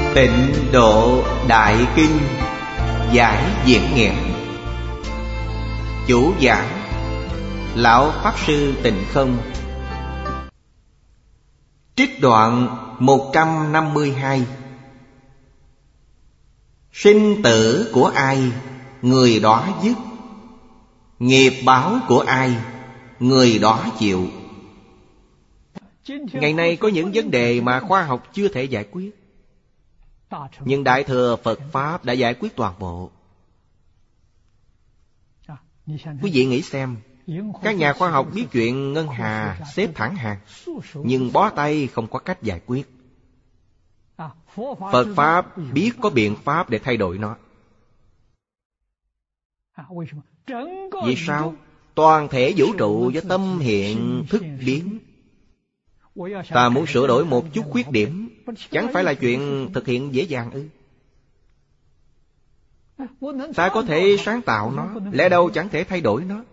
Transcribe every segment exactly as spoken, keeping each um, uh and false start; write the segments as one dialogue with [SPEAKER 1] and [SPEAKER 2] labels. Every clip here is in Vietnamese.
[SPEAKER 1] Tịnh Độ Đại Kinh giải diễn nghĩa. Chủ giảng Lão Pháp Sư Tịnh Không. Trích đoạn một trăm năm mươi hai. Sinh tử của ai, người đó dứt. Nghiệp báo của ai, người đó chịu. Ngày nay có những vấn đề mà khoa học chưa thể giải quyết, nhưng Đại Thừa Phật Pháp đã giải quyết toàn bộ. Quý vị nghĩ xem, các nhà khoa học biết chuyện ngân hà xếp thẳng hàng, nhưng bó tay không có cách giải quyết. Phật Pháp biết có biện pháp để thay đổi nó. Vì sao? Toàn thể vũ trụ do tâm hiện thức biến. Ta muốn sửa đổi một chút khuyết điểm, chẳng phải là chuyện thực hiện dễ dàng ư? Ta có thể sáng tạo nó, lẽ đâu chẳng thể thay đổi nó.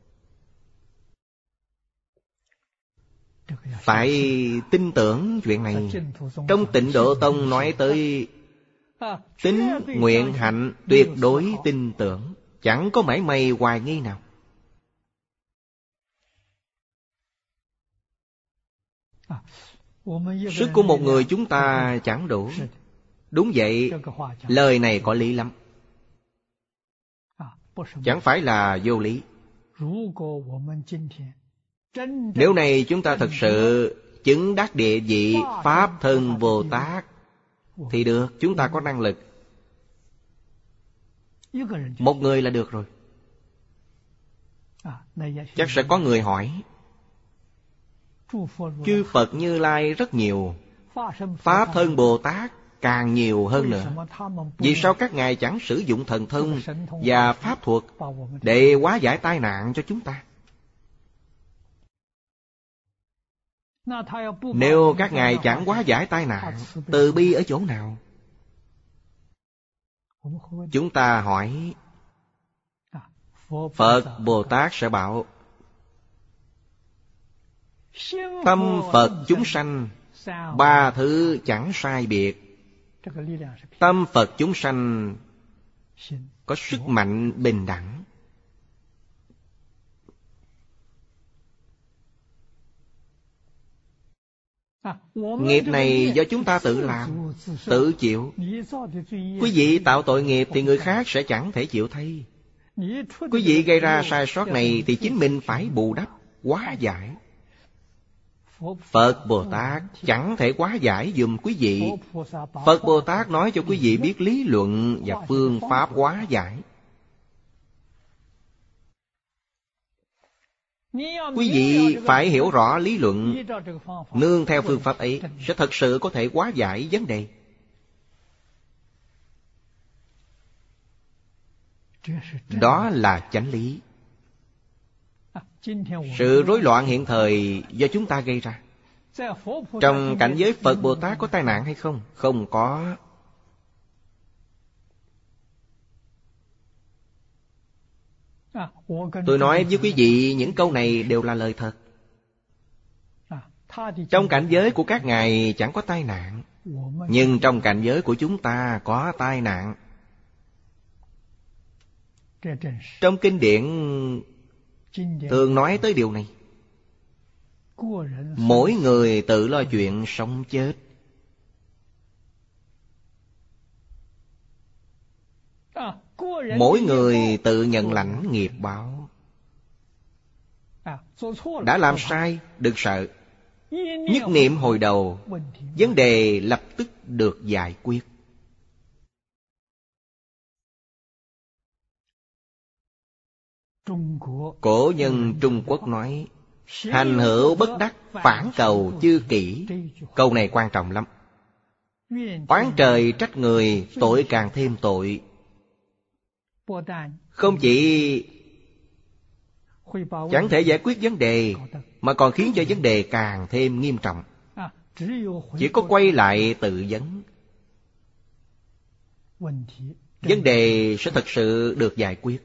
[SPEAKER 1] Phải tin tưởng chuyện này. Trong Tịnh Độ Tông nói tới tín nguyện hạnh tuyệt đối tin tưởng, chẳng có mảy may hoài nghi nào. Sức của một người chúng ta chẳng đủ. Đúng vậy, lời này có lý lắm, chẳng phải là vô lý. Nếu này chúng ta thật sự chứng đắc địa vị Pháp Thân Bồ Tát thì được, chúng ta có năng lực. Một người là được rồi. Chắc sẽ có người hỏi, chư Phật Như Lai rất nhiều, Pháp Thân Bồ Tát càng nhiều hơn nữa. Vì sao các ngài chẳng sử dụng thần thông và pháp thuật để hóa giải tai nạn cho chúng ta? Nếu các ngài chẳng hóa giải tai nạn, từ bi ở chỗ nào? Chúng ta hỏi, Phật Bồ Tát sẽ bảo, tâm Phật chúng sanh ba thứ chẳng sai biệt. Tâm Phật chúng sanh có sức mạnh bình đẳng. Nghiệp này do chúng ta tự làm, tự chịu. Quý vị tạo tội nghiệp thì người khác sẽ chẳng thể chịu thay. Quý vị gây ra sai sót này thì chính mình phải bù đắp, hóa giải. Phật Bồ Tát chẳng thể hóa giải giùm quý vị. Phật Bồ Tát nói cho quý vị biết lý luận và phương pháp hóa giải. Quý vị phải hiểu rõ lý luận, nương theo phương pháp ấy sẽ thật sự có thể hóa giải vấn đề. Đó là chánh lý. Sự rối loạn hiện thời do chúng ta gây ra. Trong cảnh giới Phật Bồ Tát có tai nạn hay không? Không có. Tôi nói với quý vị những câu này đều là lời thật. Trong cảnh giới của các ngài chẳng có tai nạn, nhưng trong cảnh giới của chúng ta có tai nạn. Trong kinh điển thường nói tới điều này. Mỗi người tự lo chuyện sống chết. Mỗi người tự nhận lãnh nghiệp báo. Đã làm sai, đừng sợ. Nhất niệm hồi đầu, vấn đề lập tức được giải quyết. Cổ nhân Trung Quốc nói, hành hữu bất đắc, phản cầu chư kỷ. Câu này quan trọng lắm. Oán trời trách người, tội càng thêm tội. Không chỉ chẳng thể giải quyết vấn đề, mà còn khiến cho vấn đề càng thêm nghiêm trọng. Chỉ có quay lại tự vấn, vấn đề sẽ thật sự được giải quyết.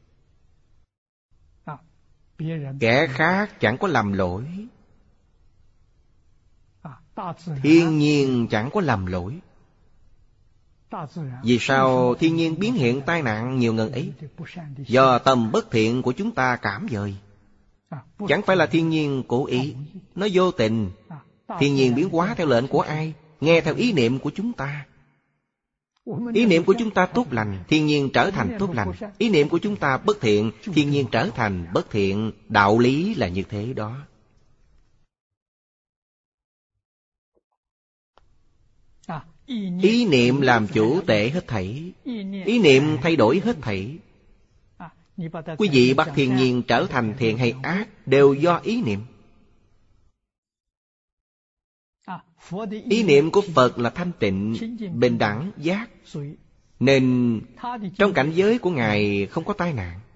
[SPEAKER 1] Kẻ khác chẳng có lầm lỗi, thiên nhiên chẳng có lầm lỗi. Vì sao thiên nhiên biến hiện tai nạn nhiều ngần ấy? Do tâm bất thiện của chúng ta cảm dời. Chẳng phải là thiên nhiên cố ý, nó vô tình. Thiên nhiên biến hóa theo lệnh của ai? Nghe theo ý niệm của chúng ta. Ý niệm của chúng ta tốt lành, thiên nhiên trở thành tốt lành. Ý niệm của chúng ta bất thiện, thiên nhiên trở thành bất thiện. Đạo lý là như thế đó. Ý niệm làm chủ tể hết thảy. Ý niệm thay đổi hết thảy. Quý vị bắt thiên nhiên trở thành thiện hay ác đều do ý niệm. Ý niệm của Phật là thanh tịnh, bình đẳng, giác. Nên trong cảnh giới của Ngài không có tai nạn.